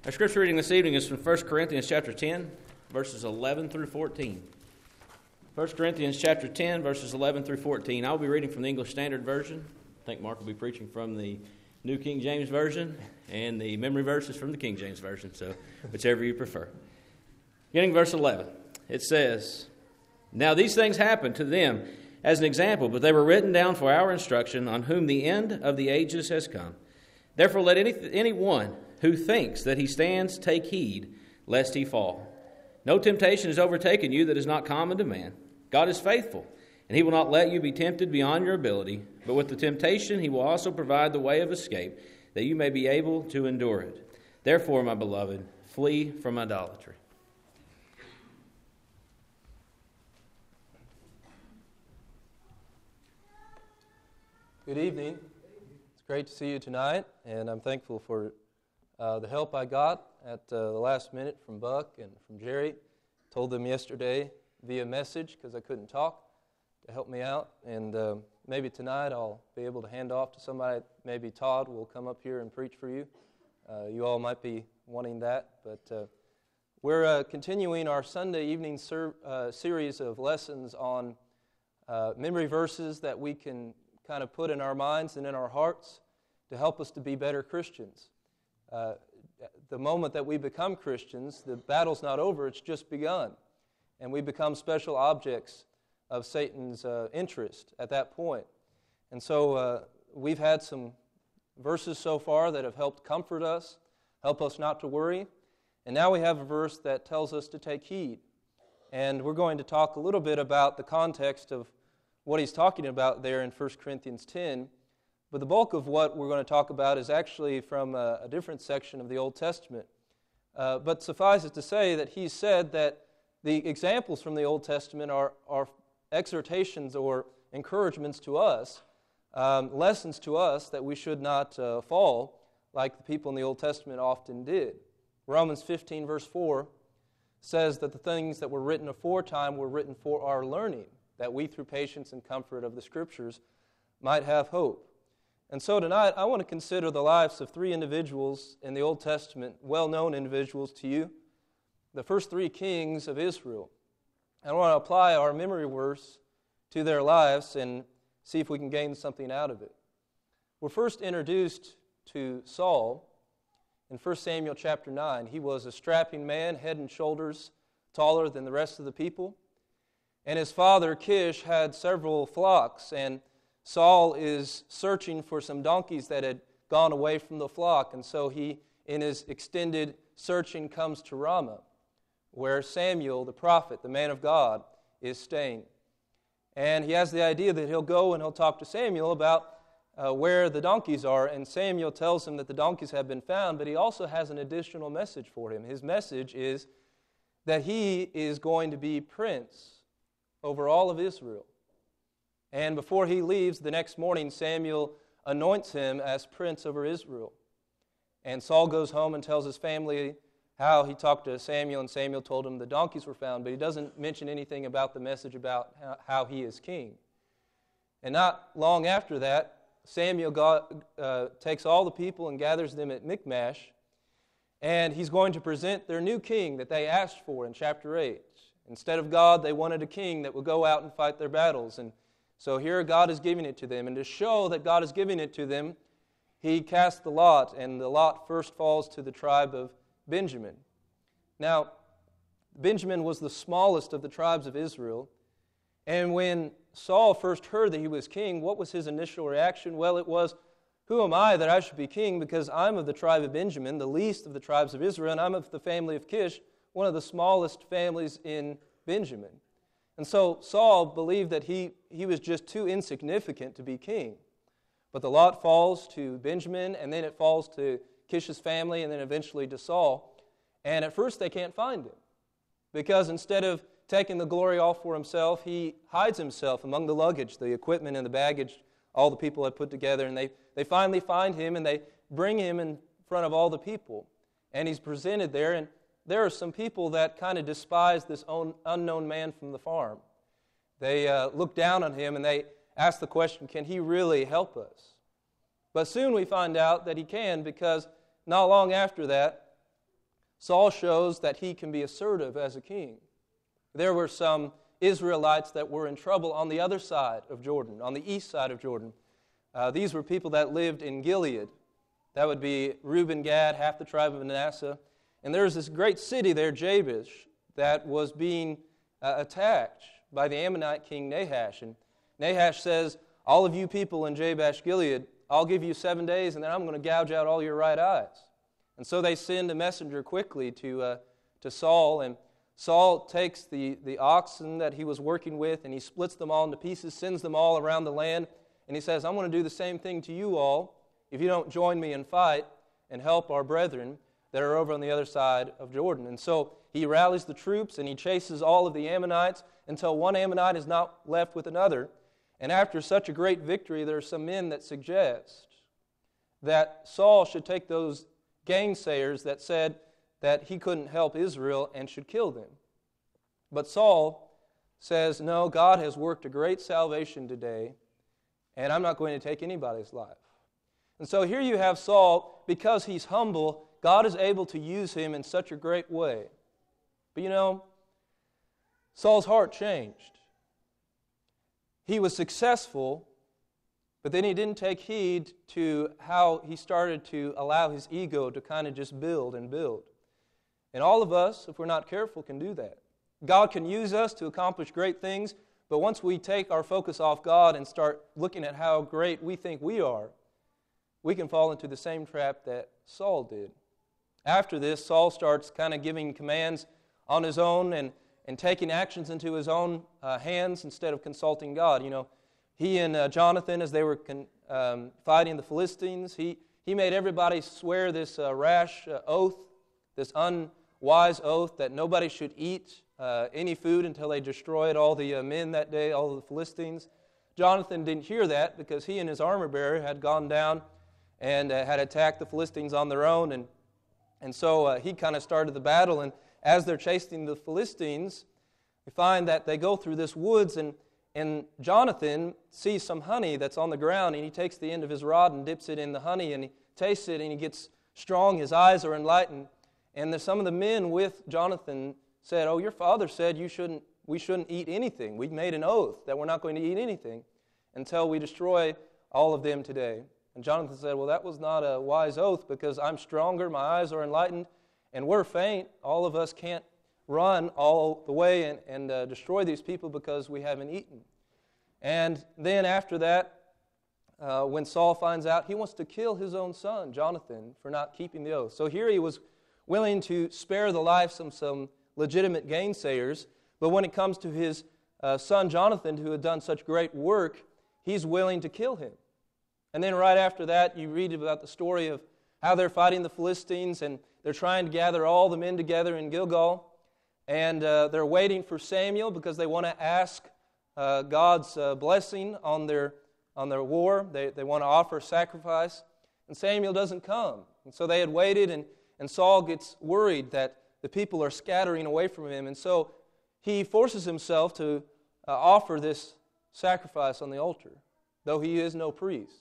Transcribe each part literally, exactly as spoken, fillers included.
Our scripture reading this evening is from First Corinthians chapter ten, verses eleven through fourteen. First Corinthians chapter ten, verses eleven through fourteen. I'll be reading from the English Standard Version. I think Mark will be preaching from the New King James Version, and the memory verse is from the King James Version, so whichever you prefer. Beginning verse eleven, it says, "Now these things happened to them as an example, but they were written down for our instruction, on whom the end of the ages has come. Therefore let any anyone who thinks that he stands take heed, lest he fall. No temptation has overtaken you that is not common to man. God is faithful, and he will not let you be tempted beyond your ability, but with the temptation he will also provide the way of escape, that you may be able to endure it. Therefore, my beloved, flee from idolatry." Good evening. It's great to see you tonight, and I'm thankful for uh, the help I got at uh, the last minute from Buck and from Jerry. Told them yesterday via message, because I couldn't talk, to help me out, and uh, maybe tonight I'll be able to hand off to somebody. Maybe Todd will come up here and preach for you. Uh, you all might be wanting that, but uh, we're uh, continuing our Sunday evening ser- uh, series of lessons on uh, memory verses that we can kind of put in our minds and in our hearts to help us to be better Christians. Uh, the moment that we become Christians, the battle's not over, it's just begun. And we become special objects of Satan's uh, interest at that point. And so uh, we've had some verses so far that have helped comfort us, help us not to worry. And now we have a verse that tells us to take heed. And we're going to talk a little bit about the context of what he's talking about there in First Corinthians ten. But the bulk of what we're going to talk about is actually from a, a different section of the Old Testament. Uh, but suffice it to say that he said that the examples from the Old Testament are, are exhortations or encouragements to us, um, lessons to us that we should not uh, fall like the people in the Old Testament often did. Romans fifteen verse four says that the things that were written aforetime were written for our learning, that we through patience and comfort of the Scriptures might have hope. And so tonight I want to consider the lives of three individuals in the Old Testament, well-known individuals to you, the first three kings of Israel. I want to apply our memory verse to their lives and see if we can gain something out of it. We're first introduced to Saul in First Samuel chapter nine. He was a strapping man, head and shoulders taller than the rest of the people. And his father, Kish, had several flocks, and Saul is searching for some donkeys that had gone away from the flock. And so he, in his extended searching, comes to Ramah, where Samuel, the prophet, the man of God, is staying. And he has the idea that he'll go and he'll talk to Samuel about uh, where the donkeys are. And Samuel tells him that the donkeys have been found, but he also has an additional message for him. His message is that he is going to be prince over all of Israel. And before he leaves, the next morning, Samuel anoints him as prince over Israel. And Saul goes home and tells his family how he talked to Samuel, and Samuel told him the donkeys were found, but he doesn't mention anything about the message about how he is king. And not long after that, Samuel got, uh, takes all the people and gathers them at Michmash, and he's going to present their new king that they asked for in chapter eight. Instead of God, they wanted a king that would go out and fight their battles. And so here God is giving it to them. And to show that God is giving it to them, he casts the lot, and the lot first falls to the tribe of Benjamin. Now, Benjamin was the smallest of the tribes of Israel. And when Saul first heard that he was king, what was his initial reaction? Well, it was, "Who am I that I should be king? Because I'm of the tribe of Benjamin, the least of the tribes of Israel, and I'm of the family of Kish, one of the smallest families in Benjamin." And so Saul believed that he, he was just too insignificant to be king. But the lot falls to Benjamin, and then it falls to Kish's family, and then eventually to Saul. And at first they can't find him, because instead of taking the glory all for himself, he hides himself among the luggage, the equipment and the baggage all the people had put together. And they, they finally find him, and they bring him in front of all the people. And he's presented there, and there are some people that kind of despise this unknown man from the farm. They uh, look down on him and they ask the question, can he really help us? But soon we find out that he can, because not long after that, Saul shows that he can be assertive as a king. There were some Israelites that were in trouble on the other side of Jordan, on the east side of Jordan. Uh, these were people that lived in Gilead. That would be Reuben, Gad, half the tribe of Manasseh. And there was this great city there, Jabesh, that was being uh, attacked by the Ammonite king Nahash. And Nahash says, all of you people in Jabesh, Gilead, I'll give you seven days, and then I'm going to gouge out all your right eyes. And so they send a messenger quickly to uh, to Saul, and Saul takes the, the oxen that he was working with, and he splits them all into pieces, sends them all around the land, and he says, I'm going to do the same thing to you all if you don't join me and fight and help our brethren that are over on the other side of Jordan. And so he rallies the troops, and he chases all of the Ammonites until one Ammonite is not left with another. And after such a great victory, there are some men that suggest that Saul should take those gainsayers that said that he couldn't help Israel and should kill them. But Saul says, no, God has worked a great salvation today, and I'm not going to take anybody's life. And so here you have Saul, because he's humble, God is able to use him in such a great way. But you know, Saul's heart changed. He was successful, but then he didn't take heed to how he started to allow his ego to kind of just build and build. And all of us, if we're not careful, can do that. God can use us to accomplish great things, but once we take our focus off God and start looking at how great we think we are, we can fall into the same trap that Saul did. After this, Saul starts kind of giving commands on his own and and taking actions into his own uh, hands instead of consulting God. You know, he and uh, Jonathan, as they were con- um, fighting the Philistines, he, he made everybody swear this uh, rash uh, oath, this unwise oath that nobody should eat uh, any food until they destroyed all the uh, men that day, all of the Philistines. Jonathan didn't hear that because he and his armor bearer had gone down and uh, had attacked the Philistines on their own, and, and so uh, he kind of started the battle. And as they're chasing the Philistines, we find that they go through this woods, and, and Jonathan sees some honey that's on the ground, and he takes the end of his rod and dips it in the honey, and he tastes it, and he gets strong. His eyes are enlightened. And there's some of the men with Jonathan said, oh, your father said you shouldn't, we shouldn't eat anything. We made an oath that we're not going to eat anything until we destroy all of them today. And Jonathan said, well, that was not a wise oath because I'm stronger, my eyes are enlightened, and we're faint. All of us can't run all the way and, and uh, destroy these people because we haven't eaten. And then after that, uh, when Saul finds out, he wants to kill his own son, Jonathan, for not keeping the oath. So here he was willing to spare the lives of some legitimate gainsayers, but when it comes to his uh, son Jonathan, who had done such great work, he's willing to kill him. And then right after that, you read about the story of how they're fighting the Philistines, and they're trying to gather all the men together in Gilgal, and uh, they're waiting for Samuel because they want to ask uh, God's uh, blessing on their on their war. They they want to offer sacrifice, and Samuel doesn't come. And so they had waited, and, and Saul gets worried that the people are scattering away from him, and so he forces himself to uh, offer this sacrifice on the altar, though he is no priest.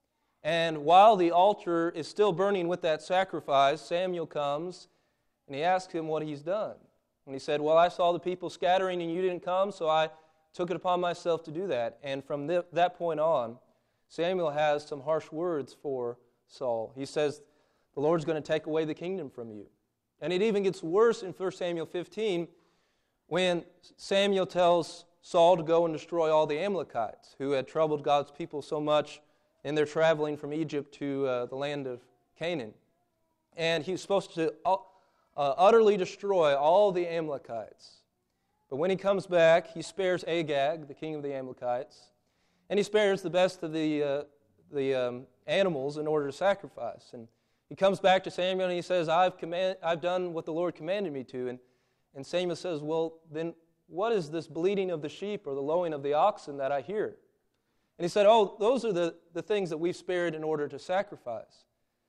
And while the altar is still burning with that sacrifice, Samuel comes and he asks him what he's done. And he said, well, I saw the people scattering and you didn't come, so I took it upon myself to do that. And from th- that point on, Samuel has some harsh words for Saul. He says, the Lord's going to take away the kingdom from you. And it even gets worse in First Samuel fifteen when Samuel tells Saul to go and destroy all the Amalekites who had troubled God's people so much in their traveling from Egypt to uh, the land of Canaan. And he was supposed to uh, uh, utterly destroy all the Amalekites. But when he comes back, he spares Agag, the king of the Amalekites, and he spares the best of the uh, the um, animals in order to sacrifice. And he comes back to Samuel and he says, I've command, I've done what the Lord commanded me to. And, and Samuel says, well, then what is this bleating of the sheep or the lowing of the oxen that I hear? And he said, oh, those are the, the things that we've spared in order to sacrifice.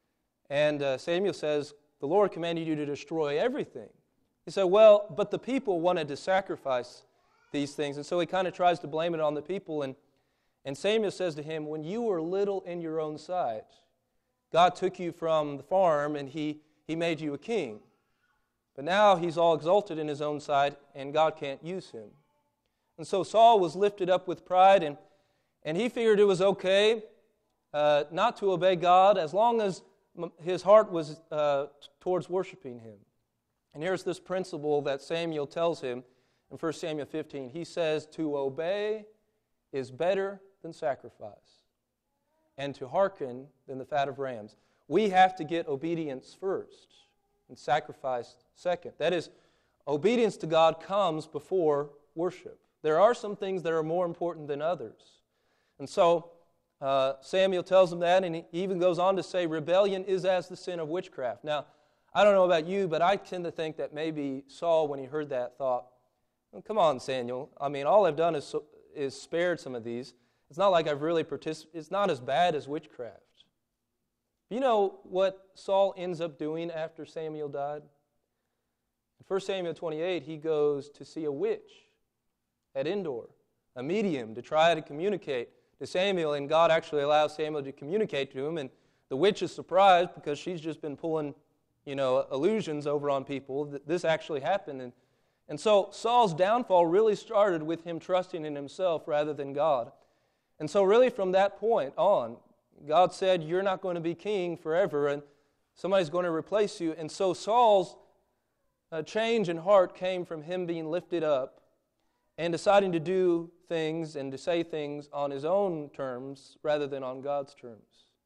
And uh, Samuel says, the Lord commanded you to destroy everything. He said, well, but the people wanted to sacrifice these things. And so he kind of tries to blame it on the people. And, and Samuel says to him, when you were little in your own sight, God took you from the farm and he, he made you a king. But now he's all exalted in his own sight, and God can't use him. And so Saul was lifted up with pride, and, and he figured it was okay uh, not to obey God as long as his heart was uh, towards worshiping him. And here's this principle that Samuel tells him in First Samuel fifteen. He says, to obey is better than sacrifice, and to hearken than the fat of rams. We have to get obedience first and sacrifice second. That is, obedience to God comes before worship. There are some things that are more important than others. And so uh, Samuel tells him that, and he even goes on to say, rebellion is as the sin of witchcraft. Now, I don't know about you, but I tend to think that maybe Saul, when he heard that, thought, well, come on, Samuel. I mean, all I've done is, so, is spared some of these. It's not like I've really participated. It's not as bad as witchcraft. You know what Saul ends up doing after Samuel died? In First Samuel twenty-eight, he goes to see a witch at Endor, a medium, to try to communicate to Samuel, and God actually allows Samuel to communicate to him, and the witch is surprised because she's just been pulling, you know, illusions over on people. This actually happened, and, and so Saul's downfall really started with him trusting in himself rather than God. And so really from that point on, God said, you're not going to be king forever, and somebody's going to replace you. And so Saul's uh, change in heart came from him being lifted up and deciding to do things and to say things on his own terms rather than on God's terms.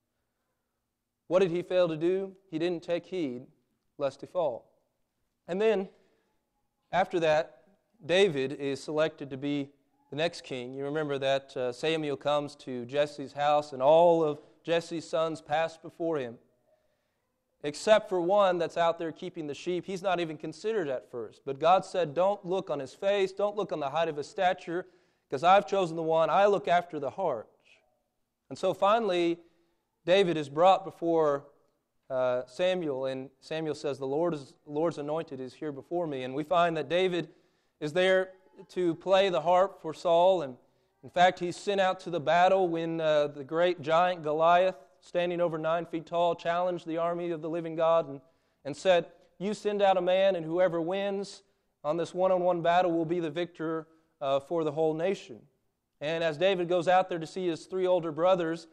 What did he fail to do? He didn't take heed lest he fall. And then, after that, David is selected to be the next king. You remember that uh, Samuel comes to Jesse's house, and all of Jesse's sons pass before him, except for one that's out there keeping the sheep. He's not even considered at first. But God said, don't look on his face, don't look on the height of his stature, because I've chosen the one. I look after the heart. And so finally, David is brought before uh, Samuel, and Samuel says, the Lord is, Lord's anointed is here before me. And we find that David is there to play the harp for Saul, and in fact, he's sent out to the battle when uh, the great giant Goliath, standing over nine feet tall, challenged the army of the living God and, and said, you send out a man, and whoever wins on this one-on-one battle will be the victor uh, for the whole nation. And as David goes out there to see his three older brothers,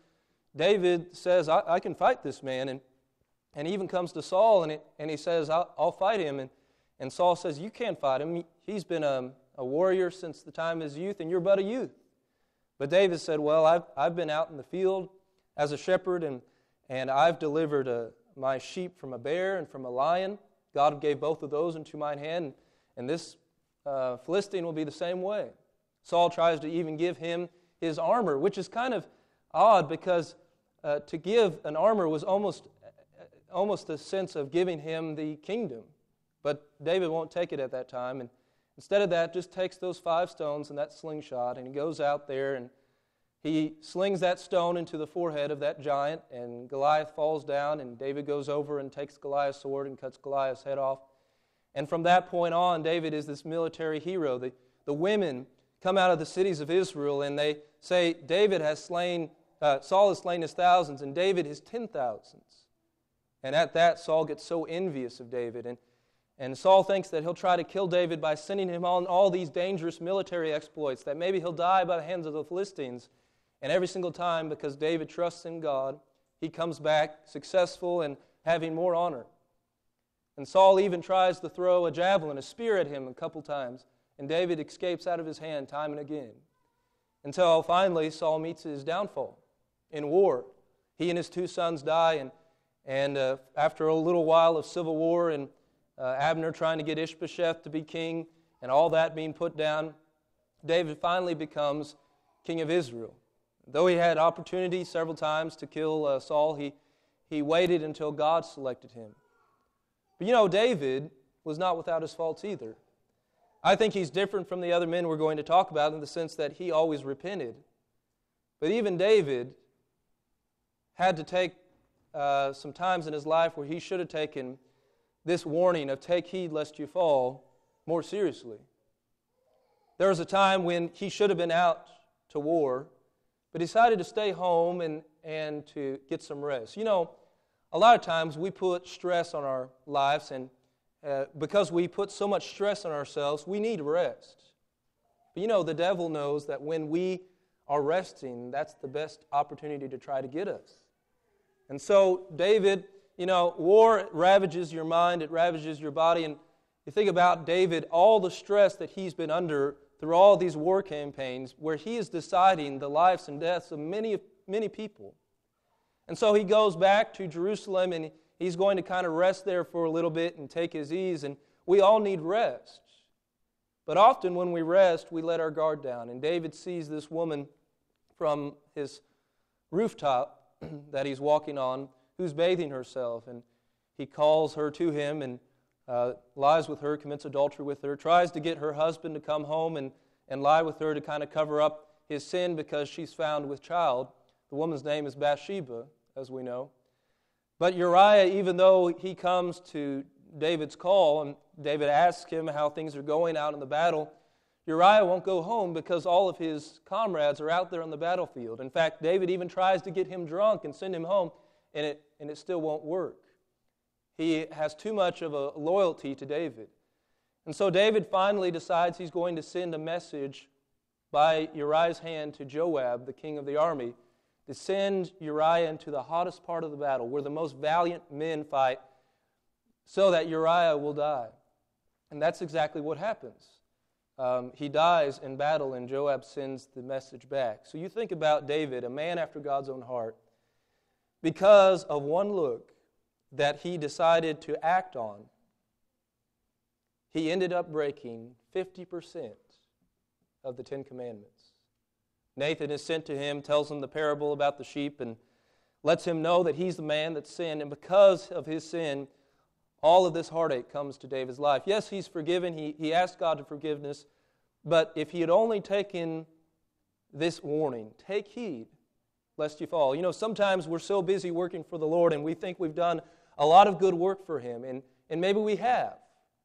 David says, I, I can fight this man, and, and he even comes to Saul, and, it, and he says, I'll, I'll fight him, and, and Saul says, you can't fight him. He, he's been a, a warrior since the time of his youth, and you're but a youth. But David said, well, I've, I've been out in the field as a shepherd, and, and I've delivered a, my sheep from a bear and from a lion. God gave both of those into mine hand, and this uh, Philistine will be the same way. Saul tries to even give him his armor, which is kind of odd because uh, to give an armor was almost, almost a sense of giving him the kingdom. But David won't take it at that time, and instead of that, just takes those five stones and that slingshot, and he goes out there and he slings that stone into the forehead of that giant, and Goliath falls down, and David goes over and takes Goliath's sword and cuts Goliath's head off. And from that point on, David is this military hero. The, the women come out of the cities of Israel, and they say, David has slain, uh, Saul has slain his thousands, and David his ten thousands. And at that, Saul gets so envious of David, and And Saul thinks that he'll try to kill David by sending him on all these dangerous military exploits, that maybe he'll die by the hands of the Philistines. And every single time, because David trusts in God, he comes back successful and having more honor. And Saul even tries to throw a javelin, a spear at him a couple times, and David escapes out of his hand time and again. Until finally Saul meets his downfall in war. He and his two sons die, and, and uh, after a little while of civil war and Uh, Abner trying to get Ishbosheth to be king, and all that being put down, David finally becomes king of Israel. Though he had opportunity several times to kill uh, Saul, he, he waited until God selected him. But you know, David was not without his faults either. I think he's different from the other men we're going to talk about in the sense that he always repented. But even David had to take uh, some times in his life where he should have taken this warning of take heed lest you fall more seriously. There was a time when he should have been out to war, but decided to stay home and, and to get some rest. You know, a lot of times we put stress on our lives, and, uh, because we put so much stress on ourselves, we need rest. But you know, the devil knows that when we are resting, that's the best opportunity to try to get us. And so David, you know, war ravages your mind, it ravages your body, and you think about David, all the stress that he's been under through all these war campaigns where he is deciding the lives and deaths of many, many people. And so he goes back to Jerusalem and he's going to kind of rest there for a little bit and take his ease, and we all need rest. But often when we rest, we let our guard down. And David sees this woman from his rooftop that he's walking on who's bathing herself, and he calls her to him and uh, lies with her, commits adultery with her, tries to get her husband to come home and, and lie with her to kind of cover up his sin because she's found with child. The woman's name is Bathsheba, as we know. But Uriah, even though he comes to David's call and David asks him how things are going out in the battle, Uriah won't go home because all of his comrades are out there on the battlefield. In fact, David even tries to get him drunk and send him home, and it, and it still won't work. He has too much of a loyalty to David. And so David finally decides he's going to send a message by Uriah's hand to Joab, the king of the army, to send Uriah into the hottest part of the battle, where the most valiant men fight, so that Uriah will die. And that's exactly what happens. Um, he dies in battle, and Joab sends the message back. So you think about David, a man after God's own heart, because of one look that he decided to act on, he ended up breaking fifty percent of the Ten Commandments. Nathan is sent to him, tells him the parable about the sheep, and lets him know that he's the man that sinned, and because of his sin, all of this heartache comes to David's life. Yes, he's forgiven. He, he asked God for forgiveness, but if he had only taken this warning, take heed lest you fall. You know, sometimes we're so busy working for the Lord and we think we've done a lot of good work for Him, and, and maybe we have.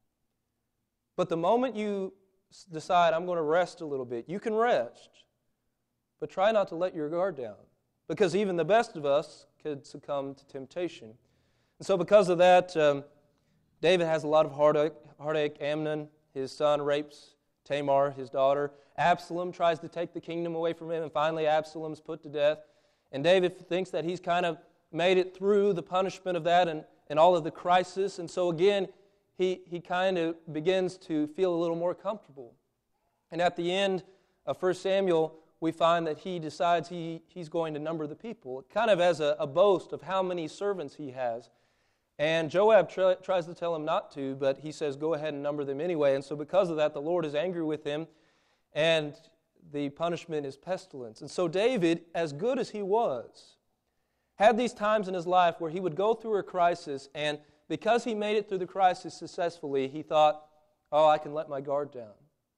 But the moment you decide, I'm going to rest a little bit, you can rest, but try not to let your guard down, because even the best of us could succumb to temptation. And so because of that, um, David has a lot of heartache. heartache. Amnon, his son, rapes Tamar, his daughter. Absalom tries to take the kingdom away from him, and finally Absalom's put to death. And David thinks that he's kind of made it through the punishment of that and, and all of the crisis. And so again, he, he kind of begins to feel a little more comfortable. And at the end of First Samuel, we find that he decides he, he's going to number the people, kind of as a, a boast of how many servants he has. And Joab tr- tries to tell him not to, but he says, go ahead and number them anyway. And so because of that, the Lord is angry with him, and the punishment is pestilence. And so David, as good as he was, had these times in his life where he would go through a crisis, and because he made it through the crisis successfully, he thought, oh, I can let my guard down.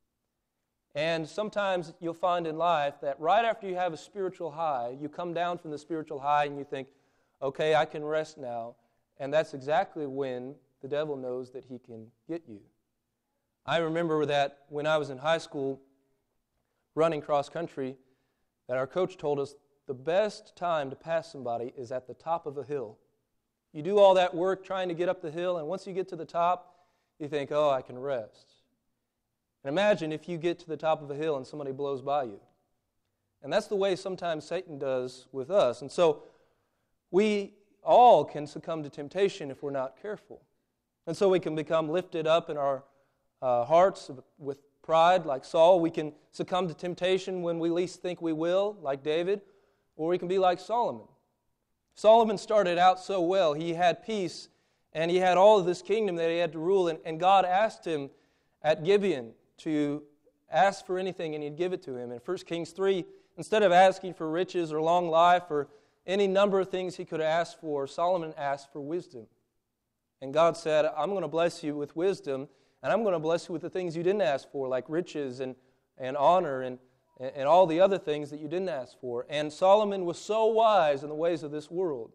And sometimes you'll find in life that right after you have a spiritual high, you come down from the spiritual high and you think, okay, I can rest now. And that's exactly when the devil knows that he can get you. I remember that when I was in high school running cross country, that our coach told us the best time to pass somebody is at the top of a hill. You do all that work trying to get up the hill, and once you get to the top, you think, oh, I can rest. And imagine if you get to the top of a hill and somebody blows by you. And that's the way sometimes Satan does with us. And so we all can succumb to temptation if we're not careful. And so we can become lifted up in our uh, hearts with pride, like Saul. We can succumb to temptation when we least think we will, like David. Or we can be like Solomon. Solomon started out so well. He had peace, and he had all of this kingdom that he had to rule. And, and God asked him at Gibeon to ask for anything, and He'd give it to him. In First Kings three, instead of asking for riches or long life or any number of things he could have asked for, Solomon asked for wisdom. And God said, I'm going to bless you with wisdom, and I'm going to bless you with the things you didn't ask for, like riches and, and honor and, and all the other things that you didn't ask for. And Solomon was so wise in the ways of this world.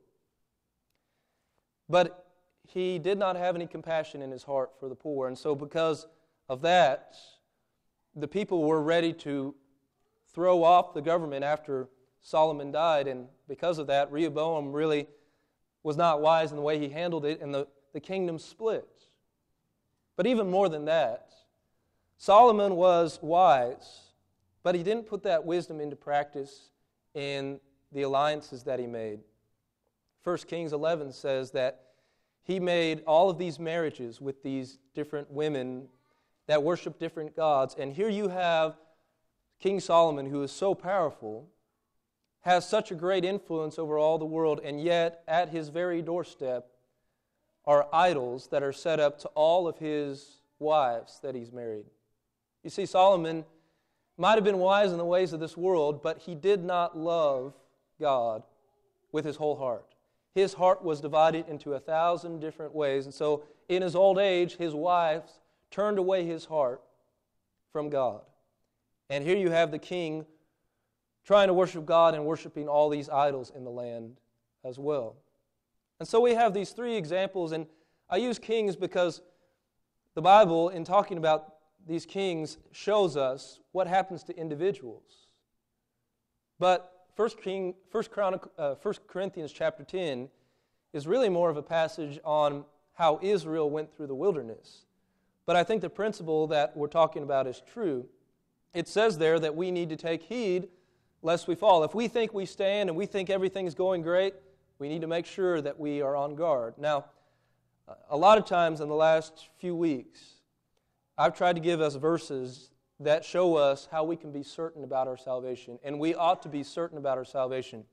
But he did not have any compassion in his heart for the poor. And so because of that, the people were ready to throw off the government after Solomon died. And because of that, Rehoboam really was not wise in the way he handled it, and the, the kingdom split. But even more than that, Solomon was wise, but he didn't put that wisdom into practice in the alliances that he made. First Kings eleven says that he made all of these marriages with these different women that worship different gods. And here you have King Solomon, who is so powerful, has such a great influence over all the world, and yet at his very doorstep are idols that are set up to all of his wives that he's married. You see, Solomon might have been wise in the ways of this world, but he did not love God with his whole heart. His heart was divided into a thousand different ways, and so in his old age, his wives turned away his heart from God. And here you have the king trying to worship God and worshiping all these idols in the land as well. And so we have these three examples, and I use kings because the Bible, in talking about these kings, shows us what happens to individuals. But First King, First Chronic, uh, First Corinthians chapter ten is really more of a passage on how Israel went through the wilderness. But I think the principle that we're talking about is true. It says there that we need to take heed lest we fall. If we think we stand and we think everything's going great, we need to make sure that we are on guard. Now, a lot of times in the last few weeks, I've tried to give us verses that show us how we can be certain about our salvation, and we ought to be certain about our salvation.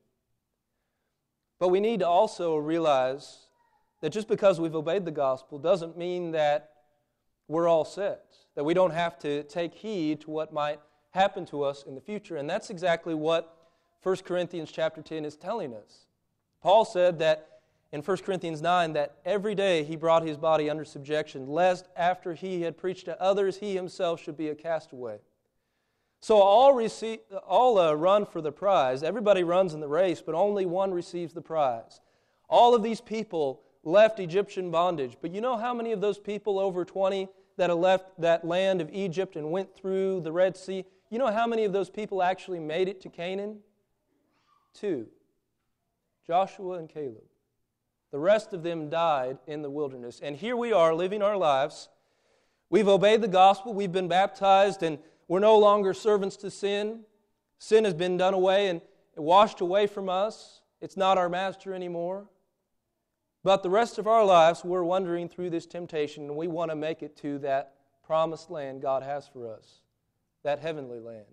But we need to also realize that just because we've obeyed the gospel doesn't mean that we're all set, that we don't have to take heed to what might happen to us in the future. And that's exactly what First Corinthians chapter ten is telling us. Paul said that in First Corinthians nine that every day he brought his body under subjection, lest after he had preached to others, he himself should be a castaway. So all receive, all uh, run for the prize. Everybody runs in the race, but only one receives the prize. All of these people left Egyptian bondage. But you know how many of those people, over twenty, that have left that land of Egypt and went through the Red Sea, you know how many of those people actually made it to Canaan? Two. Joshua and Caleb. The rest of them died in the wilderness. And here we are living our lives. We've obeyed the gospel. We've been baptized, and we're no longer servants to sin. Sin has been done away and washed away from us. It's not our master anymore. But the rest of our lives, we're wandering through this temptation, and we want to make it to that promised land God has for us, that heavenly land.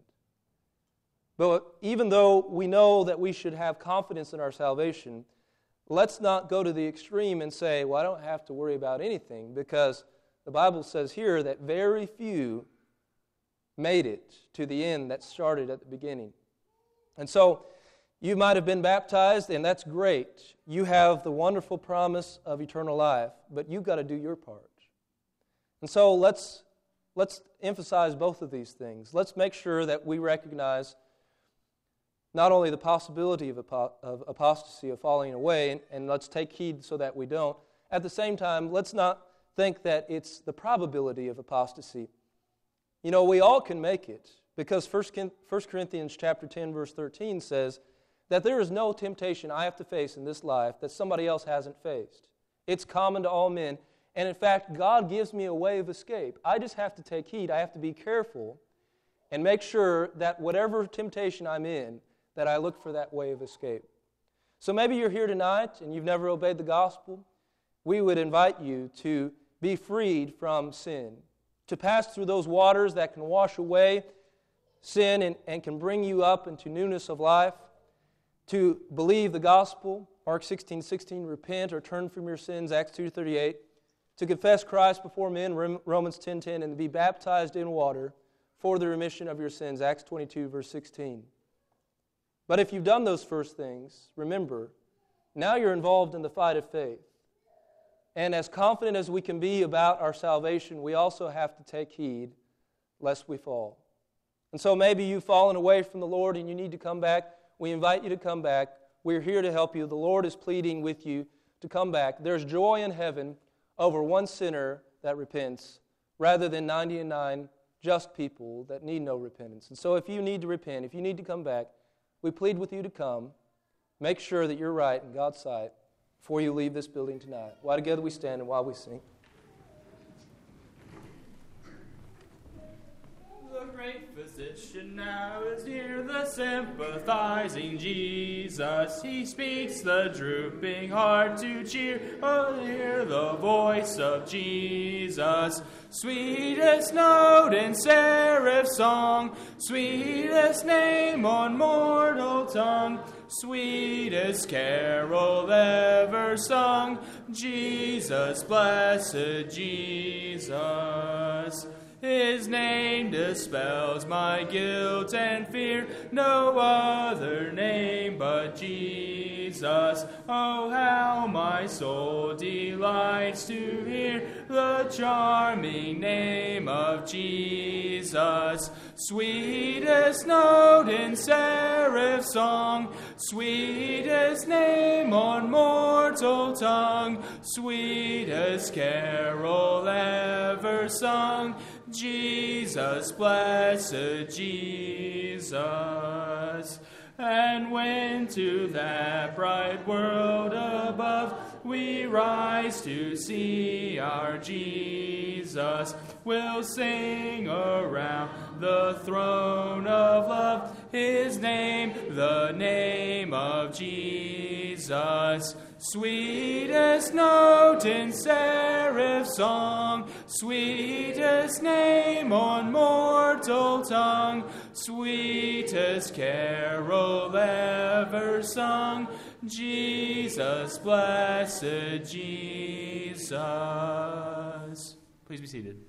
But even though we know that we should have confidence in our salvation, let's not go to the extreme and say, well, I don't have to worry about anything, because the Bible says here that very few made it to the end that started at the beginning. And so you might have been baptized, and that's great. You have the wonderful promise of eternal life, but you've got to do your part. And so let's let's emphasize both of these things. Let's make sure that we recognize not only the possibility of, apo- of apostasy, of falling away, and, and let's take heed so that we don't. At the same time, let's not think that it's the probability of apostasy. You know, we all can make it, because First Corinthians chapter ten, verse thirteen says that there is no temptation I have to face in this life that somebody else hasn't faced. It's common to all men, and in fact, God gives me a way of escape. I just have to take heed. I have to be careful and make sure that whatever temptation I'm in, that I look for that way of escape. So maybe you're here tonight and you've never obeyed the gospel. We would invite you to be freed from sin, to pass through those waters that can wash away sin and, and can bring you up into newness of life, to believe the gospel, Mark sixteen sixteen, repent or turn from your sins, Acts two thirty-eight, to confess Christ before men, Romans ten ten, and to be baptized in water for the remission of your sins, Acts twenty-two, verse sixteen. But if you've done those first things, remember, now you're involved in the fight of faith. And as confident as we can be about our salvation, we also have to take heed lest we fall. And so maybe you've fallen away from the Lord and you need to come back. We invite you to come back. We're here to help you. The Lord is pleading with you to come back. There's joy in heaven over one sinner that repents, rather than ninety-nine just people that need no repentance. And so if you need to repent, if you need to come back, we plead with you to come. Make sure that you're right in God's sight before you leave this building tonight. While together we stand and while we sing. Physician now is near, the sympathizing Jesus. He speaks the drooping heart to cheer. Oh, hear the voice of Jesus. Sweetest note in seraph song, sweetest name on mortal tongue, sweetest carol ever sung, Jesus, blessed Jesus. His name dispels my guilt and fear, no other name but Jesus. Oh, how my soul delights to hear the charming name of Jesus. Sweetest note in seraph song, sweetest name on mortal tongue, sweetest carol ever sung, Jesus, blessed Jesus. And when to that bright world above we rise to see our Jesus, we'll sing around the throne of love his name, the name of Jesus. Sweetest note in seraph song, sweetest name on mortal tongue, sweetest carol ever sung, Jesus, blessed Jesus. Please be seated.